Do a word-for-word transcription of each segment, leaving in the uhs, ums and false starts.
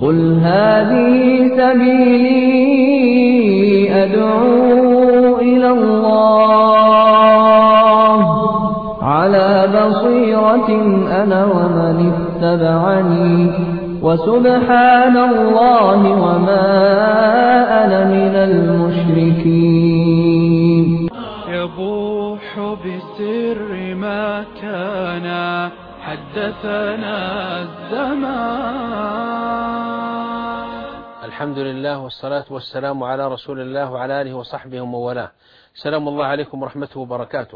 قل هذه سبيلي أدعو إلى الله على بصيرة أنا ومن اتبعني وسبحان الله وما أنا من المشركين. يبوح بسر ما كان حدثنا الزمان. الحمد لله والصلاة والسلام على رسول الله وعلى آله وصحبه ومن والاه. سلام الله عليكم ورحمته وبركاته.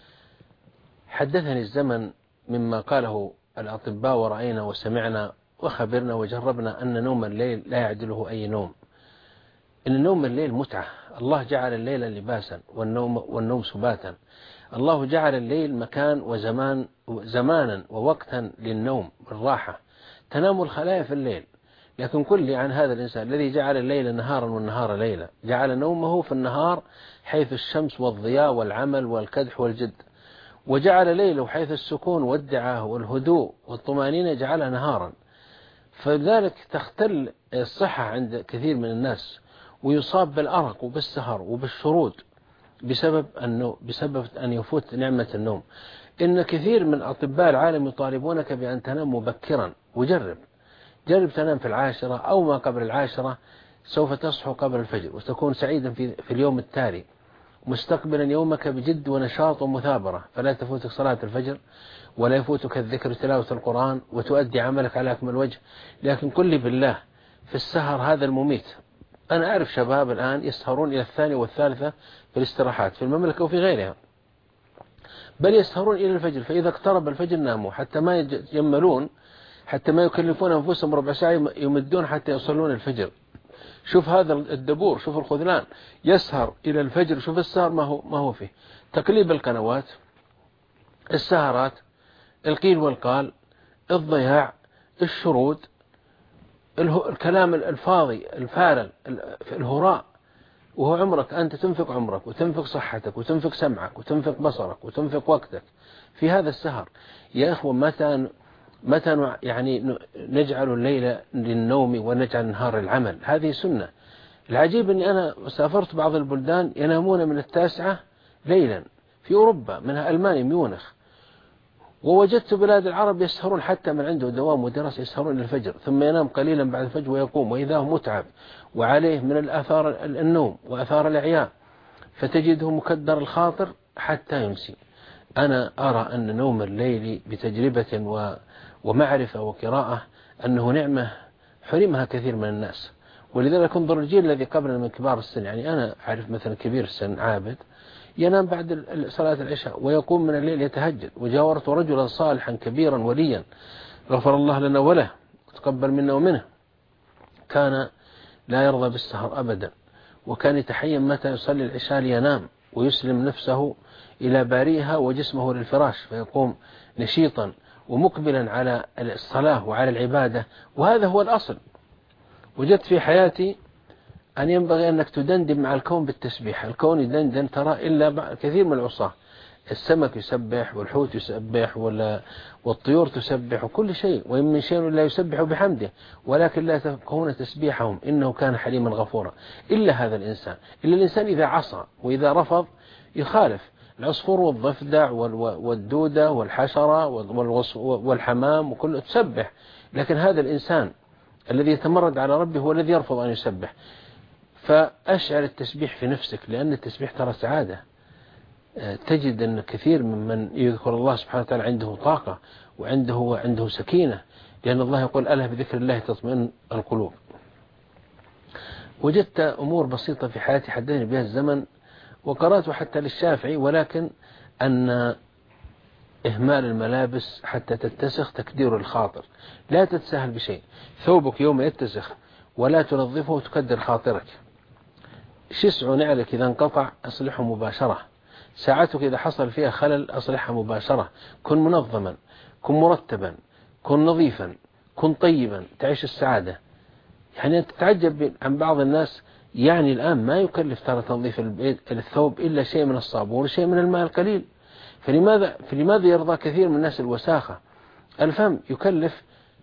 حدثني الزمن مما قاله الأطباء ورأينا وسمعنا وخبرنا وجربنا أن نوم الليل لا يعدله أي نوم، إن نوم الليل متعة. الله جعل الليل لباسا والنوم, والنوم سباتا. الله جعل الليل مكان وزمان زمانا ووقتا للنوم والراحة. تنام الخلايا في الليل، لكن كل عن هذا الإنسان الذي جعل الليل نهارا والنهار ليلا، جعل نومه في النهار حيث الشمس والضياء والعمل والكدح والجد، وجعل ليله حيث السكون والدعاء والهدوء والطمأنينة جعلها نهارا. فلذلك تختل الصحة عند كثير من الناس، ويصاب بالأرق وبالسهر وبالشرود بسبب أنه بسبب أن يفوت نعمة النوم. إن كثير من أطباء العالم يطالبونك بأن تنام مبكرا، وجرب جرب تنام في العاشرة أو ما قبل العاشرة، سوف تصحو قبل الفجر وتكون سعيدا في, في اليوم التالي، مستقبلا يومك بجد ونشاط ومثابرة. فلا تفوتك صلاة الفجر ولا يفوتك الذكر وتلاوة القرآن، وتؤدي عملك على أكمل وجه. لكن قل لي بالله، في السهر هذا المميت. أنا أعرف شباب الآن يسهرون إلى الثانية والثالثة في الاستراحات في المملكة وفي غيرها، بل يسهرون إلى الفجر، فإذا اقترب الفجر ناموا حتى ما يجملون، حتى ما يكلفون أنفسهم ربع ساعة يمدون حتى يصلون الفجر. شوف هذا الدبور، شوف الخذلان، يسهر إلى الفجر. شوف السهر ما هو ما هو فيه تقليب القنوات، السهرات، القيل والقال، الضياع، الشرود، الكلام الفاضي الفارغ، الهراء. وهو عمرك أنت تنفق عمرك وتنفق صحتك وتنفق سمعك وتنفق بصرك وتنفق وقتك في هذا السهر. يا إخوة، متى متى يعني نجعل الليل للنوم ونجعل النهار للعمل؟ هذه سنة. العجيب أني أنا سافرت بعض البلدان ينامون من التاسعة ليلا في أوروبا، منها ألمانيا ميونخ، ووجدت بلاد العرب يسهرون حتى من عنده دوام ودراسة يسهرون إلى الفجر، ثم ينام قليلا بعد الفجر ويقوم، وإذا هو متعب وعليه من الآثار النوم وآثار الإعياء، فتجده مكدر الخاطر حتى يمسي. أنا أرى أن نوم الليل بتجربة ومعرفة وقراءة أنه نعمة حرمها كثير من الناس. ولذلك انظر الجيل الذي قبلنا من كبار السن، يعني أنا أعرف مثلا كبير السن عابد ينام بعد صلاة العشاء ويقوم من الليل يتهجد. وجاورت رجلا صالحا كبيرا وليا غفر الله لنا وله وتقبل منا ومنه، كان لا يرضى بالسهر أبدا، وكان يتحين متى يصلي العشاء لينام ويسلم نفسه إلى باريها وجسمه للفراش، فيقوم نشيطا ومقبلا على الصلاة وعلى العبادة. وهذا هو الأصل. وجدت في حياتي أن ينبغي أنك تدندن مع الكون بالتسبيح. الكون يدندن، ترى إلا كثير من العصاة، السمك يسبح والحوت يسبح والطيور تسبح وكل شيء، وإن من شيء لا يسبح بحمده ولكن لا تفقهون تسبيحهم إنه كان حليما غفورا. إلا هذا الإنسان، إلا الإنسان إذا عصى وإذا رفض يخالف. العصفور والضفدع والدودة والحشرة والحمام وكله تسبح، لكن هذا الإنسان الذي يتمرد على ربه هو الذي يرفض أن يسبح. فأشعر التسبيح في نفسك، لأن التسبيح ترى سعادة. تجد أن كثير ممن يذكر الله سبحانه وتعالى عنده طاقة وعنده عنده سكينة، لأن الله يقول ألا بذكر الله تطمئن القلوب. وجدت أمور بسيطة في حياتي حدثني بها الزمن، وقرأت حتى للشافعي، ولكن أن إهمال الملابس حتى تتسخ تكدير الخاطر. لا تتساهل بشيء. ثوبك يوم يتسخ ولا تنظفه وتكدر خاطرك. شسع نعلك إذا انقطع أصلحه مباشرة. ساعتك إذا حصل فيها خلل أصلحها مباشرة. كن منظما، كن مرتبا، كن نظيفا، كن طيبا، تعيش السعادة. يعني تتعجب عن بعض الناس، يعني الآن ما يكلف ترى تنظيف الثوب إلا شيء من الصابون وشيء من الماء القليل. فلماذا, فلماذا يرضى كثير من الناس الوساخة؟ الفم يكلف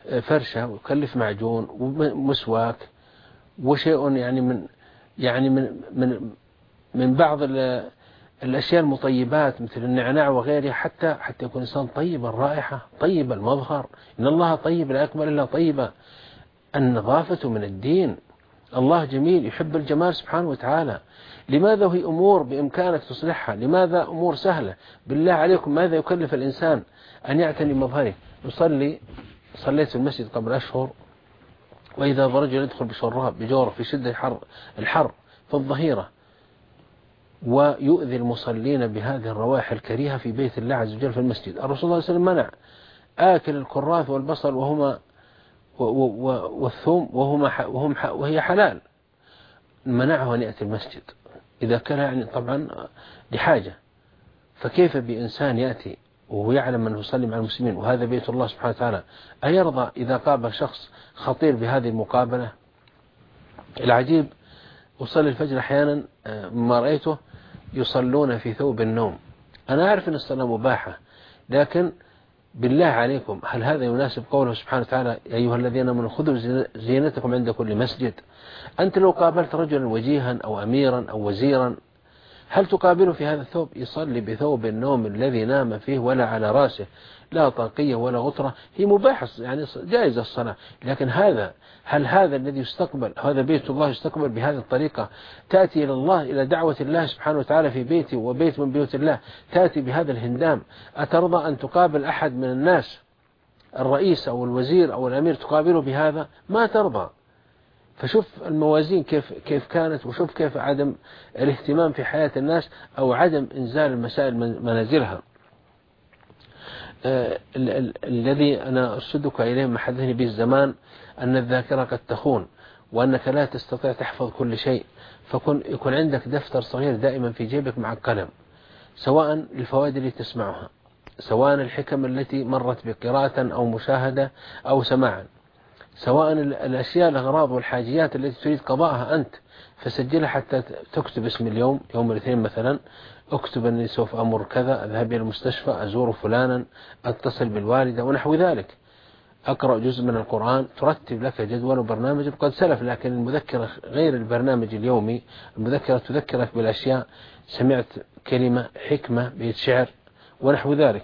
فرشة ويكلف معجون ومسواك وشيء يعني من يعني من من من بعض الأشياء المطيبات مثل النعناع وغيرها حتى حتى يكون إنسان طيب الرائحة طيب المظهر. إن الله طيب لا يقبل إلا طيبة. النظافة من الدين. الله جميل يحب الجمال سبحانه وتعالى. لماذا هي أمور بإمكانك تصلحها؟ لماذا أمور سهلة؟ بالله عليكم ماذا يكلف الإنسان أن يعتني مظهره؟ يصلي صليت في المسجد قبل أشهر وإذا رجل يدخل بشراب بجوره في شدة الحر الحر في الظهيرة ويؤذي المصلين بهذه الروائح الكريهة في بيت الله عز وجل في المسجد. الرسول صلى الله عليه وسلم منع آكل الكراث والبصل وهما والثوم وهما وهم وهي حلال، منعه أن يأتي المسجد إذا كان يعني طبعا لحاجة. فكيف بإنسان يأتي وهو يعلم أنه يصلي مع المسلمين وهذا بيت الله سبحانه وتعالى أيرضى إذا قابل شخص خطير بهذه المقابلة؟ العجيب أصلي الفجر أحيانا ما رأيته يصلون في ثوب النوم. أنا أعرف أن الصلاة مباحة، لكن بالله عليكم هل هذا يناسب قوله سبحانه وتعالى يا أيها الذين آمنوا خذوا زينتكم عند كل مسجد؟ أنت لو قابلت رجلا وجيها أو أميرا أو وزيرا هل تقابله في هذا الثوب؟ يصلي بثوب النوم الذي نام فيه ولا على رأسه لا طاقية ولا غطرة. هي مباحة يعني جائزة الصلاة، لكن هذا هل هذا الذي يستقبل هذا بيت الله يستقبل بهذه الطريقة؟ تأتي إلى الله إلى دعوة الله سبحانه وتعالى في بيتي وبيت من بيوت الله تأتي بهذا الهندام. أترضى أن تقابل أحد من الناس الرئيس أو الوزير أو الأمير تقابله بهذا؟ ما ترضى. فشوف الموازين كيف كيف كانت، وشوف كيف عدم الاهتمام في حياة الناس أو عدم إنزال المسائل من منازلها. آه ال ال الذي أنا أرشدك إليه ما حدثني به الزمان أن الذاكرة قد تخون وأنك لا تستطيع تحفظ كل شيء، فكن يكون عندك دفتر صغير دائما في جيبك مع القلم، سواء الفوائد التي تسمعها، سواء الحكم التي مرت بقراءة أو مشاهدة أو سماعا، سواء الأشياء الأغراض والحاجيات التي تريد قضاءها أنت، فسجلها حتى تكتب اسم اليوم يوم الاثنين مثلا، اكتب أني سوف أمر كذا، أذهب إلى المستشفى، أزور فلانا، أتصل بالوالدة ونحو ذلك، أقرأ جزء من القرآن. ترتب لك جدول وبرنامج قد سلف، لكن المذكرة غير البرنامج اليومي. المذكرة تذكرك بالأشياء، سمعت كلمة حكمة بيت شعر ونحو ذلك.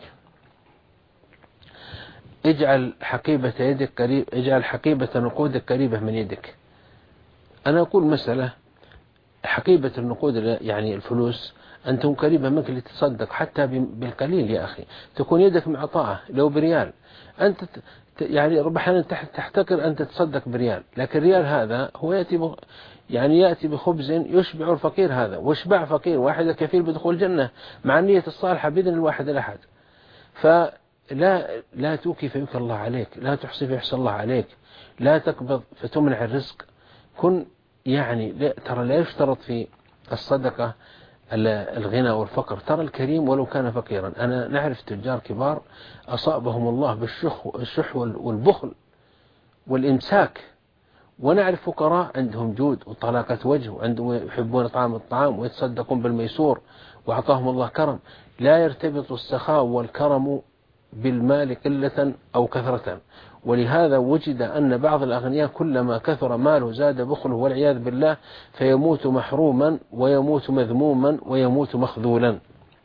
اجعل حقيبة يدك قريب، اجعل حقيبة نقودك قريبة من يدك. أنا أقول مسألة حقيبة النقود يعني الفلوس أن تكون قريبة منك لتصدق حتى بالقليل يا أخي، تكون يدك معطاءة لو بريال. أنت يعني ربما أحيانا تحتقر أن تتصدق بريال، لكن الريال هذا هو يأتي يعني يأتي بخبز يشبع الفقير هذا، واشبع فقير واحد كفيل بدخول الجنة مع النية الصالحة بإذن الواحد الأحد. فلا لا توكي فيك الله عليك، لا تحصي فيحصى الله عليك، لا تقبض فتمنع الرزق. كن يعني لا ترى لا يشترط في الصدقة الغنى والفقر، ترى الكريم ولو كان فقيرا. أنا نعرف تجار كبار أصابهم الله بالشح والبخل والإمساك، ونعرف فقراء عندهم جود وطلاقة وجه وعندهم يحبون طعام الطعام ويتصدقون بالميسور وأعطاهم الله كرم. لا يرتبط السخاء والكرم بالمال قلة أو كثرة، ولهذا وجد أن بعض الأغنياء كلما كثر ماله زاد بخله والعياذ بالله، فيموت محروما ويموت مذموما ويموت مخذولا.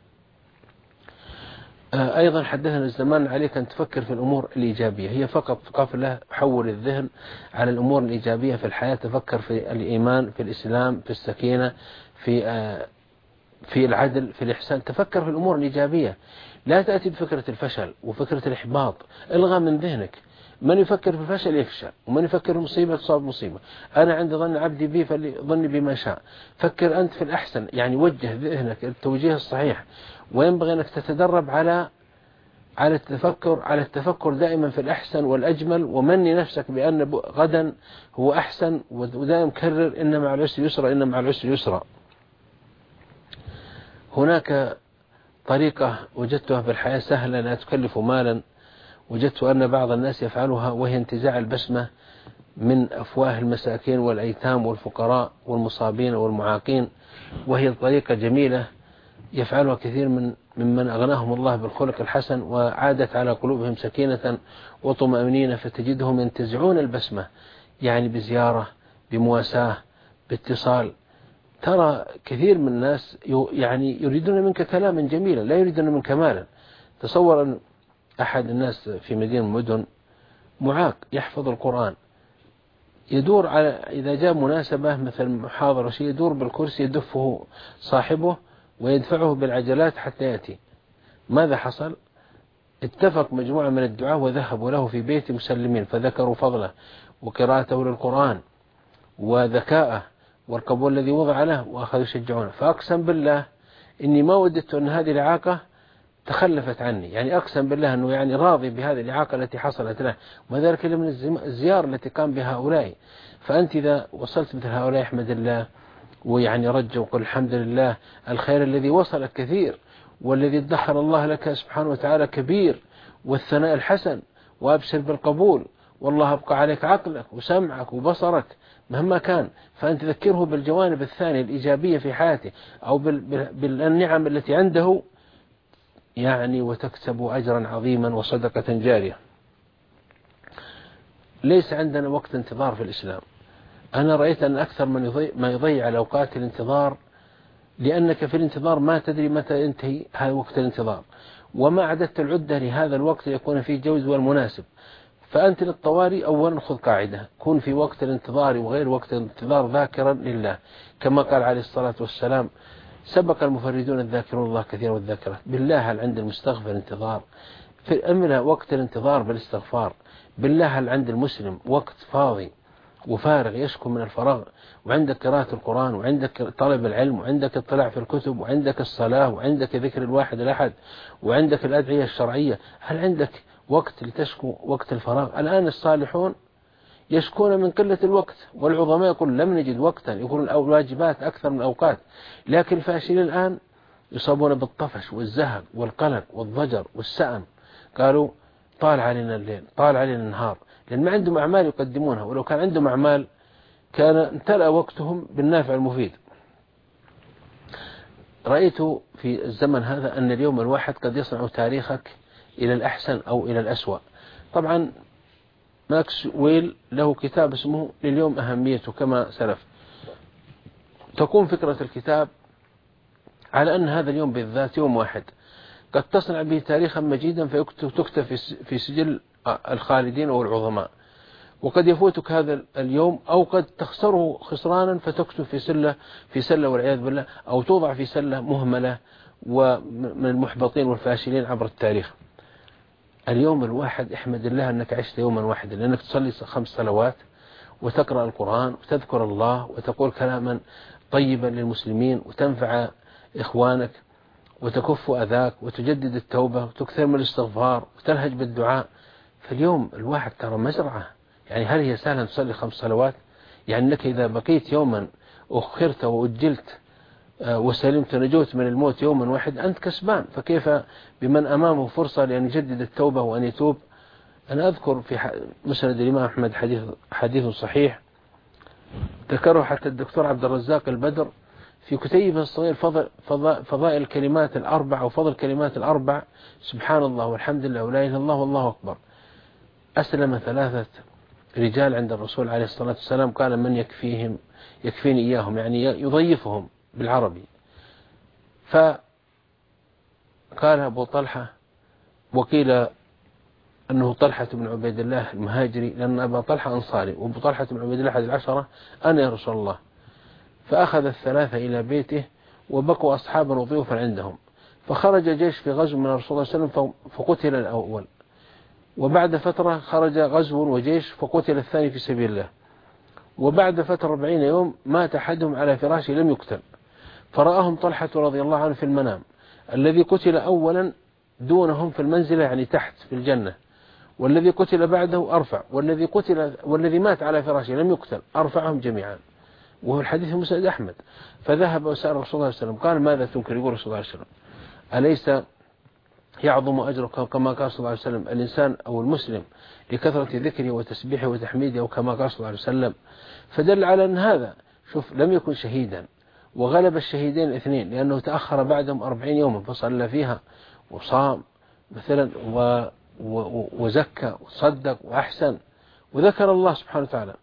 أيضا حدثنا الزمان عليك أن تفكر في الأمور الإيجابية، هي فقط قفلة حول الذهن على الأمور الإيجابية في الحياة. تفكر في الإيمان، في الإسلام، في السكينة، في في العدل، في الإحسان. تفكر في الأمور الإيجابية، لا تأتي بفكرة الفشل وفكرة الإحباط. الغى من ذهنك. من يفكر في الفشل يفشل، ومن يفكر في المصيبة تصاب مصيبة. أنا عند ظن عبدي بي فليظن بما شاء. فكر أنت في الأحسن، يعني وجه ذهنك التوجيه الصحيح. وينبغي أنك تتدرب على على التفكر على التفكر دائما في الأحسن والأجمل، ومني نفسك بأن غدا هو أحسن، ودائما كرر إن مع العسر يسرا، إن مع العسر يسرا. هناك طريقة وجدتها في الحياة سهلة لا تكلف مالا، وجدت أن بعض الناس يفعلها، وهي انتزاع البسمة من أفواه المساكين والأيتام والفقراء والمصابين والمعاقين. وهي طريقة جميلة يفعلها كثير من ممن أغناهم الله بالخلق الحسن وعادت على قلوبهم سكينة وطمأنينة، فتجدهم ينتزعون البسمة، يعني بزيارة، بمواساة، باتصال. ترى كثير من الناس يعني يريدون منك كلاما جميلا، لا يريدون منك مالا. تصور أن أحد الناس في مدينة مدن معاق يحفظ القرآن، يدور على إذا جاء مناسبة مثل محاضرة شيء يدور بالكرسي يدفه صاحبه ويدفعه بالعجلات حتى يأتي. ماذا حصل؟ اتفق مجموعة من الدعاة وذهبوا له في بيته مسلمين، فذكروا فضله وقراءته للقرآن وذكاءه والقبول الذي وضع له، وأخذوا يشجعونه. فأقسم بالله إني ما وددت أن هذه الإعاقة تخلفت عني، يعني أقسم بالله أنه يعني راضي بهذه الإعاقة التي حصلت له، وذلك من الزيارة التي قام بها هؤلاء. فأنت إذا وصلت مثل هؤلاء احمد الله، ويعني رجع وقل الحمد لله، الخير الذي وصلك كثير، والذي ادخر الله لك سبحانه وتعالى كبير، والثناء الحسن، وأبشر بالقبول، والله أبقى عليك عقلك وسمعك وبصرك مهما كان. فأنت تذكره بالجوانب الثانية الإيجابية في حياته أو بالنعم التي عنده، يعني وتكسب أجرا عظيما وصدقة جارية. ليس عندنا وقت انتظار في الإسلام. أنا رأيت أن أكثر من يضيع ما يضيع الأوقات الانتظار، لأنك في الانتظار ما تدري متى ينتهي هذا وقت الانتظار، وما عددت العدة لهذا الوقت يكون فيه جوز والمناسب. فأنت للطوارئ أولا خذ قاعدة، كن في وقت الانتظار وغير وقت الانتظار ذاكرا لله، كما قال عليه الصلاة والسلام: سبق المفردون الذاكرون الله كثيرا والذاكرات. بالله هل عند المستغفر انتظار؟ في أمنا وقت الانتظار بالاستغفار. بالله هل عند المسلم وقت فاضي وفارغ يشكو من الفراغ، وعندك قراءة القرآن، وعندك طلب العلم، وعندك اطلاع في الكتب، وعندك الصلاة، وعندك ذكر الواحد الأحد، وعندك الأدعية الشرعية؟ هل عندك وقت لتشكو وقت الفراغ؟ الآن الصالحون يشكون من قلة الوقت، والعظماء يقول لم نجد وقتا، يقول الواجبات أكثر من الأوقات. لكن الفاشلين الآن يصابون بالطفش والزهق والقلق والضجر والسأم. قالوا طال علينا الليل، طال علينا النهار، لأن ما عندهم أعمال يقدمونها، ولو كان عندهم أعمال كان امتلأ وقتهم بالنافع المفيد. رأيت في الزمن هذا أن اليوم الواحد قد يصنع تاريخك إلى الأحسن أو إلى الأسوأ. طبعا ماكس ويل له كتاب اسمه لليوم أهميته كما سلف. تكون فكرة الكتاب على أن هذا اليوم بالذات يوم واحد قد تصنع به تاريخا مجيدا فيكتب في سجل الخالدين والعظماء، وقد يفوتك هذا اليوم أو قد تخسره خسرانا فتكتب في سلة في سلة والعياذ بالله، أو توضع في سلة مهملة ومن المحبطين والفاشلين عبر التاريخ. اليوم الواحد احمد الله أنك عشت يوما واحدا، لأنك تصلي خمس صلوات وتقرأ القرآن وتذكر الله وتقول كلاما طيبا للمسلمين وتنفع إخوانك وتكف أذاك وتجدد التوبة وتكثر من الاستغفار وتلهج بالدعاء. فاليوم الواحد ترى مزرعة. يعني هل هي سهلة تصلي خمس صلوات؟ يعني أنك إذا بقيت يوما أخرت وأجلت وسلمت نجوت من الموت يوما واحد أنت كسبان، فكيف بمن أمامه فرصة لأن يجدد التوبة وأن يتوب؟ أنا أذكر في مسند الإمام أحمد حديث حديث صحيح ذكره حتى الدكتور عبد الرزاق البدر في كتيبه الصغير، فضل فضائل الكلمات الأربع أو فضل الكلمات الأربع: سبحان الله والحمد لله ولا إله إلا الله والله أكبر. أسلم ثلاثة رجال عند الرسول عليه الصلاة والسلام، قال من يكفيهم يكفيني إياهم، يعني يضيفهم بالعربي. فقال أبو طلحة، وقيل أنه طلحة بن عبيد الله المهاجري، لأن أبا طلحة أنصاري وأبو طلحة بن عبيد الله أحد العشرة: أنا يا رسول الله. فأخذ الثلاثة إلى بيته وبقوا أصحابا وضيوفا عندهم. فخرج جيش في غزو من الرسول صلى الله عليه وسلم فقتل الأول، وبعد فترة خرج غزو وجيش فقتل الثاني في سبيل الله، وبعد فترة أربعين يوم مات أحدهم على فراشه لم يقتل. فرآهم طلحة رضي الله عنه في المنام، الذي قتل أولا دونهم في المنزلة يعني تحت في الجنة، والذي قتل بعده أرفع، والذي قتل والذي مات على فراشه لم يقتل أرفعهم جميعا، وهو الحديث في مسند أحمد. فذهب وسأل رسول الله صلى الله عليه وسلم قال ماذا تنكر؟ يقول رسول الله صلى الله عليه وسلم: أليس يعظم أجرك كما قال صلى الله عليه وسلم الإنسان أو المسلم لكثرة ذكره وتسبيحه وتحميده، أو كما قال صلى الله عليه وسلم. فدل على أن هذا شوف لم يكن شهيدا وغلب الشهيدين الاثنين لأنه تأخر بعدهم أربعين يوما فصلى فيها وصام مثلا و وزكى وصدق وأحسن وذكر الله سبحانه وتعالى.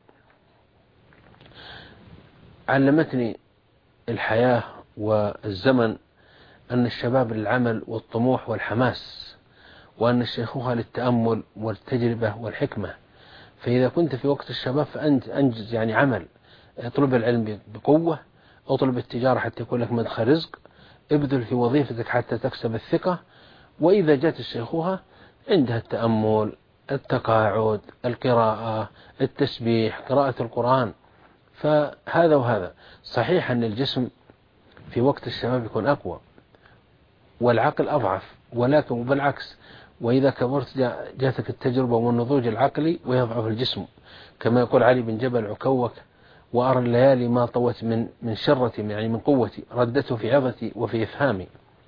علمتني الحياة والزمن أن الشباب للعمل والطموح والحماس، وأن الشيخوخة للتأمل والتجربة والحكمة. فإذا كنت في وقت الشباب فأنت أنجز يعني عمل، اطلب العلم بقوة، اطلب التجارة حتى يكون لك مدخل رزق، ابذل في وظيفتك حتى تكسب الثقة. وإذا جاءت الشيخوخة عندها التأمل، التقاعد، القراءة، التسبيح، قراءة القرآن. فهذا وهذا. صحيح أن الجسم في وقت الشباب يكون أقوى والعقل أضعف، ولكن بالعكس وإذا كبرت جاتك التجربة والنضوج العقلي ويضعف الجسم، كما يقول علي بن جبل عكوك: وأرى الليالي ما طوت من من شرتي، يعني من قوتي، ردته في عظتي وفي إفهامي.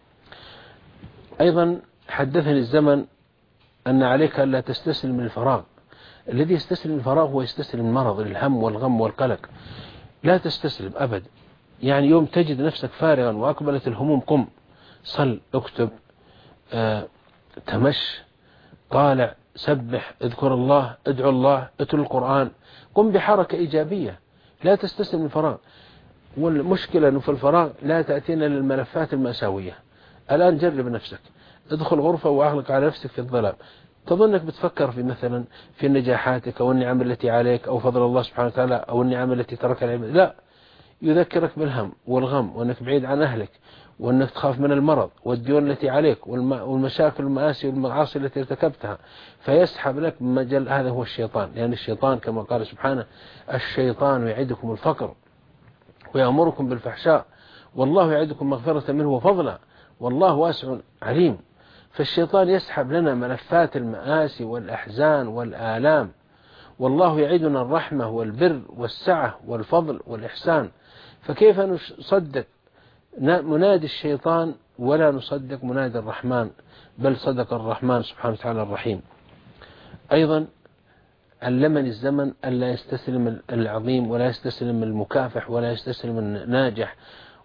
أيضا حدثني الزمن أن عليك ألا تستسلم للفراغ. الذي يستسلم للفراغ هو يستسلم المرض، للهم والغم والقلق. لا تستسلم أبدا. يعني يوم تجد نفسك فارغا وأقبلت الهموم قم صل، اكتب، آه، تمش، طالع، سبح، اذكر الله، ادعو الله، اتلو القرآن، قم بحركة إيجابية. لا تستسلم للفراغ. والمشكلة أنه في الفراغ لا تأتينا للملفات المأساوية. الآن جرب نفسك، ادخل غرفة وأغلق على نفسك في الظلام، تظنك بتفكر في مثلا في نجاحاتك أو النعم التي عليك أو فضل الله سبحانه وتعالى أو النعم التي ترك العباد. لا، يذكرك بالهم والغم وأنك بعيد عن أهلك وأنك تخاف من المرض والديون التي عليك والمشاكل والمآسي والمعاصي التي ارتكبتها، فيسحب لك مجال. هذا هو الشيطان، لأن الشيطان كما قال سبحانه: الشيطان يعدكم الفقر ويأمركم بالفحشاء والله يعدكم مغفرة منه وفضلا والله واسع عليم. فالشيطان يسحب لنا ملفات المآسي والأحزان والآلام، والله يعدنا الرحمة والبر والسعة والفضل والإحسان. فكيف نصدق منادي الشيطان ولا نصدق منادي الرحمن؟ بل صدق الرحمن سبحانه وتعالى الرحيم. أيضا علمني الزمن ألا يستسلم العظيم ولا يستسلم المكافح ولا يستسلم الناجح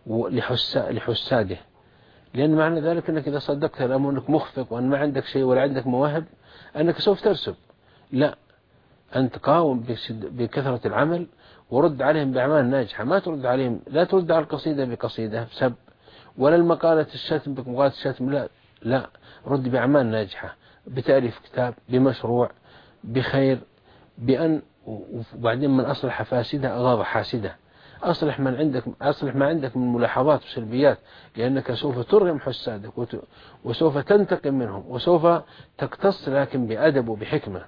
لحساده، لأن معنى ذلك أنك إذا صدقت الأمر أنك مخفق وأن ما عندك شيء ولا عندك مواهب أنك سوف ترسب. لا، أنت قاوم بكثرة العمل ورد عليهم بأعمال ناجحة. ما ترد عليهم، لا ترد على القصيدة بقصيدة بسب ولا المقالة الشتم بمقالة الشتم، لا لا، رد بأعمال ناجحة، بتأليف كتاب، بمشروع، بخير، بأن وبعدين من أصلح فاسدة أغاض حاسدة. أصلح من عندك، أصلح ما عندك من ملاحظات وسلبيات، لأنك سوف ترغم حسادك وسوف تنتقم منهم وسوف تقتص، لكن بأدب وبحكمة.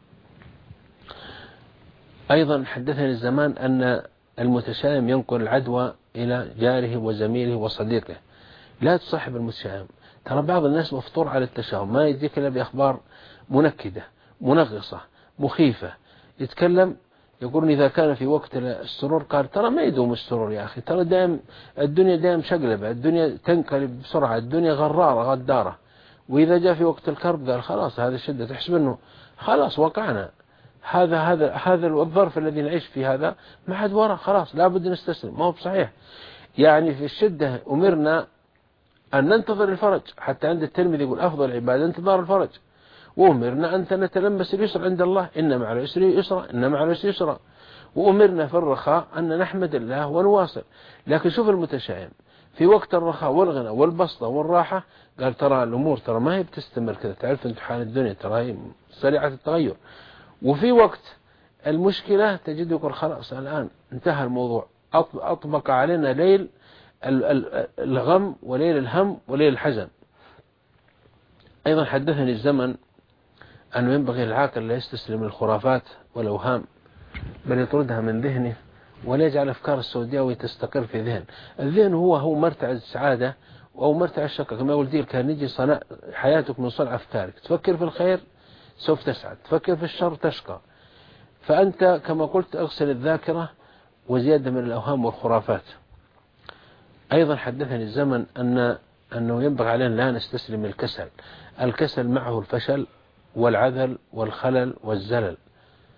أيضا حدثني الزمان أن المتشائم ينقل العدوى إلى جاره وزميله وصديقه. لا تصاحب المتشائم. ترى بعض الناس مفطور على التشاؤم، ما يديك إلا بأخبار منكدة منغصة مخيفة. يتكلم يقول إذا كان في وقت السرور قال ترى ما يدوم السرور يا أخي، ترى دائم الدنيا دائم شقلبة، الدنيا تنقلب بسرعة، الدنيا غرارة غدارة. وإذا جاء في وقت الكرب قال خلاص هذا الشدة، تحسب أنه خلاص وقعنا، هذا هذا هذا الظرف الذي نعيش فيه هذا ما حد وراء، خلاص لابد نستسلم. ما هو بصحيح. يعني في الشدة أمرنا أن ننتظر الفرج، حتى عند الترمذي يقول أفضل العبادة انتظار الفرج. وأمرنا أن نتلمس اليسر عند الله، إن مع العسر يسرا، إن مع العسر يسرا. وأمرنا في الرخاء أن نحمد الله ونواصل. لكن شوف المتشائم في وقت الرخاء والغنى والبسطة والراحة قال ترى الأمور ترى ما هي بتستمر كذا، تعرف أنت حال الدنيا ترى هي سريعة التغير. وفي وقت المشكلة تجد يقول خلاص الآن انتهى الموضوع، أطبق علينا ليل الغم وليل الهم وليل الحزن. أيضا حدثني الزمن أنه ينبغي العاقل لا يستسلم للخرافات والأوهام، بل يطردها من ذهنه ولا يجعل أفكار السوداوية تستقر في ذهن. الذهن هو هو مرتع السعادة أو مرتع الشقة، كما يقول دير كان يجي صنع حياتك من صنع أفكارك. تفكر في الخير سوف تسعد، تفكر في الشر تشقى. فأنت كما قلت أغسل الذاكرة وزيادة من الأوهام والخرافات. أيضا حدثني الزمن أن أنه ينبغي علينا لا نستسلم للكسل. الكسل معه الفشل والعذل والخلل والزلل،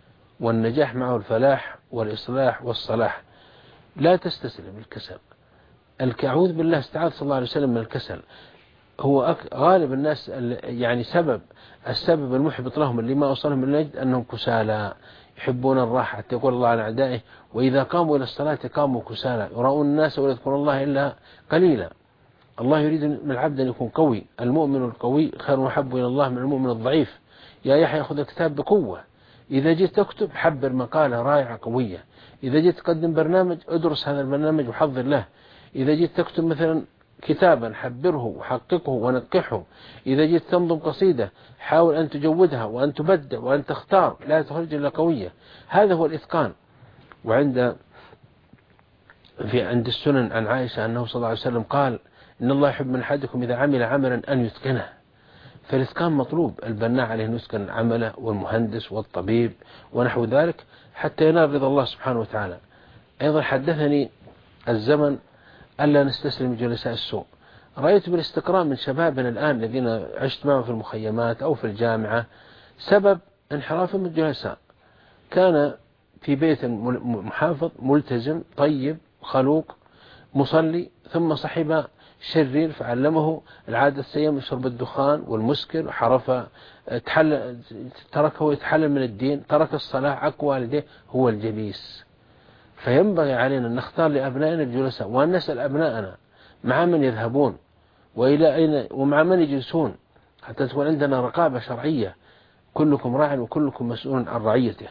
والنجاح معه الفلاح والإصلاح والصلاح. لا تستسلم للكسل. أعوذ بالله استعاذ صلى الله عليه وسلم من الكسل. هو غالب الناس يعني سبب السبب المحبط لهم اللي ما أوصلهم إلى النجد أنهم كسالى يحبون الراحة، حتى يقول الله عن أعدائه وإذا قاموا إلى الصلاة قاموا كسالى يراؤون الناس ولا يذكرون الله إلا قليلا. الله يريد من العبد أن يكون قوي. المؤمن القوي خير وحب إلى الله من المؤمن الضعيف. يا يحيى خذ الكتاب بقوة. إذا جيت تكتب حبر مقالة رائعة قوية. إذا جيت تقدم برنامج ادرس هذا البرنامج وحضر له. إذا جيت تكتب مثلا كتابا حبره وحققه ونقحه. إذا جيت تنظم قصيدة حاول أن تجودها وأن تبدع وأن تختار لا تخرج إلا قوية. هذا هو الإتقان. وعند في عند السنن عن عائشة أنه صلى الله عليه وسلم قال إن الله يحب من أحدكم إذا عمل عملا أن يتقنه. فالإتقان مطلوب. البناء عليه أن يتقن عمله والمهندس والطبيب ونحو ذلك حتى ينال رضا الله سبحانه وتعالى. أيضا حدثني الزمن ألا نستسلم جلساء السوء. رأيت بالاستقراء من شبابنا الآن الذين عشت معهم في المخيمات أو في الجامعة سبب انحرافهم من الجلساء. كان في بيت محافظ ملتزم طيب خلوق مصلي، ثم صحب شرير فعلمه العادة السيئة من شرب الدخان والمسكر، حرف تحل تركه يتحلل من الدين، ترك الصلاة، عق والديه. هو الجليس. فينبغي علينا أن نختار لأبنائنا الجلساء وأن نسأل أبنائنا مع من يذهبون وإلى أين ومع من يجلسون حتى تكون عندنا رقابة شرعية. كلكم راع وكلكم مسؤول عن رعيته.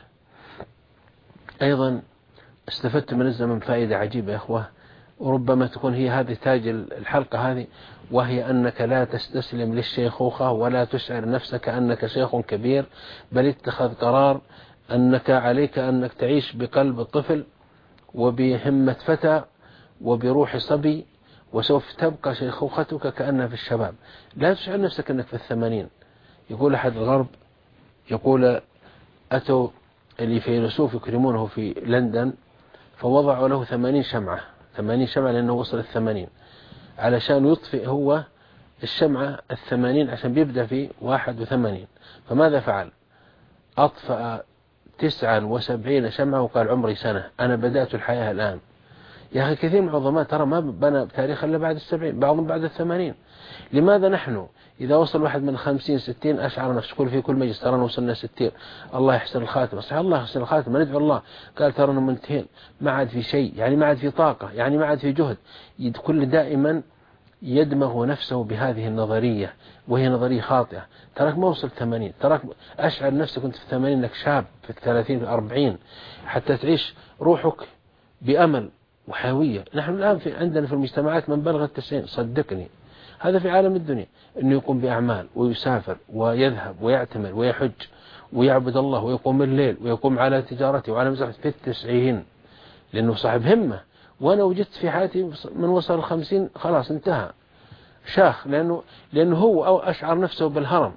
أيضا استفدت من الزمن فائدة عجيبة يا أخوة، وربما تكون هي هذه تاج الحلقة هذه، وهي أنك لا تستسلم للشيخوخة ولا تشعر نفسك أنك شيخ كبير، بل اتخذ قرار أنك عليك أنك تعيش بقلب الطفل وبهمة فتى وبروح صبي، وسوف تبقى شيخوختك كأنها في الشباب. لا تشعر نفسك أنك في الثمانين. يقول أحد الغرب يقول أتوا اللي فيلسوف يكرمونه في لندن فوضعوا له ثمانين شمعة ثمانين شمعة لأنه وصل الثمانين علشان يطفئ هو الشمعة الثمانين عشان بيبدأ في واحد وثمانين. فماذا فعل؟ أطفأ تسعا وسبعين شمعة وقال عمري سنة أنا بدأت الحياة الآن. يا أخي كثير من العظماء ترى ما بنى بتاريخ إلا بعد السبعين، بعضهم بعد الثمانين. لماذا نحن إذا وصل واحد من خمسين ستين أشعر نفسه كل في كل مجلس ترى وصلنا ستين الله يحسن الخاتمة، صحيح الله يحسن الخاتمة، ندعو الله. قال ترى منتهين، ما عاد في شيء، يعني ما عاد في طاقة، يعني ما عاد في جهد. كل دائما يدمغ نفسه بهذه النظرية وهي نظرية خاطئة. تراك ما وصل ثمانين، تراك أشعر نفسك كنت في الثمانين انك شاب في الثلاثين في الأربعين حتى تعيش روحك بأمل وحيوية. نحن الآن في عندنا في المجتمعات من بلغ التسعين صدقني هذا في عالم الدنيا أنه يقوم بأعمال ويسافر ويذهب ويعتمر ويحج ويعبد الله ويقوم الليل ويقوم على تجارته وعلى مزرعته في التسعين لأنه صاحب همة. وأنا وجدت في حياتي من وصل الخمسين خلاص انتهى شاخ، لأنه لأنه هو أو أشعر نفسه بالهرم،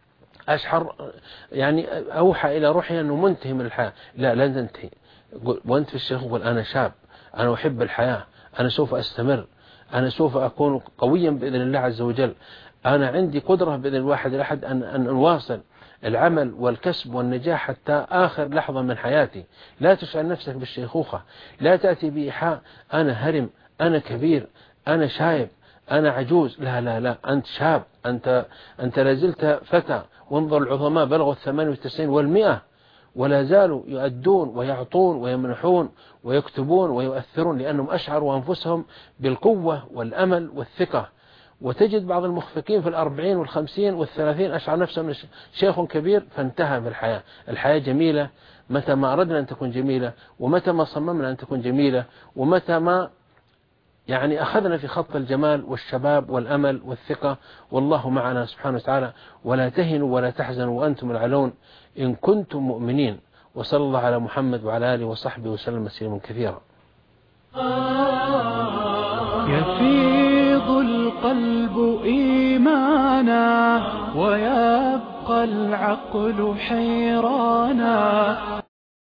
أشعر يعني أوحى إلى روحي أنه منتهي من الحياة. لا لن تنتهي. وأنت في الشيخ يقول أنا شاب، أنا أحب الحياة، أنا سوف أستمر، أنا سوف أكون قويا بإذن الله عز وجل، أنا عندي قدرة بإذن الواحد الأحد أن أن أواصل العمل والكسب والنجاح حتى آخر لحظة من حياتي. لا تشعر نفسك بالشيخوخة، لا تأتي بإيحاء أنا هرم، أنا كبير، أنا شايب، أنا عجوز. لا لا لا، أنت شاب، أنت أنت لازلت فتى. وانظر العظماء بلغوا الثمانية والتسعين والمئة ولا زالوا يؤدون ويعطون ويمنحون ويكتبون ويؤثرون لأنهم أشعروا أنفسهم بالقوة والأمل والثقة. وتجد بعض المخفقين في الأربعين والخمسين والثلاثين أشعر نفسهم شيخ كبير فانتهى بالحياة. الحياة جميلة متى ما أردنا أن تكون جميلة، ومتى ما صممنا أن تكون جميلة، ومتى ما يعني أخذنا في خط الجمال والشباب والأمل والثقة. والله معنا سبحانه وتعالى. ولا تهنوا ولا تحزنوا وأنتم العلون إن كنتم مؤمنين. وصلى الله على محمد وعلى آله وصحبه وسلم تسليما كثيرا. يفيض القلب إيمانا ويبقى العقل حيرانا.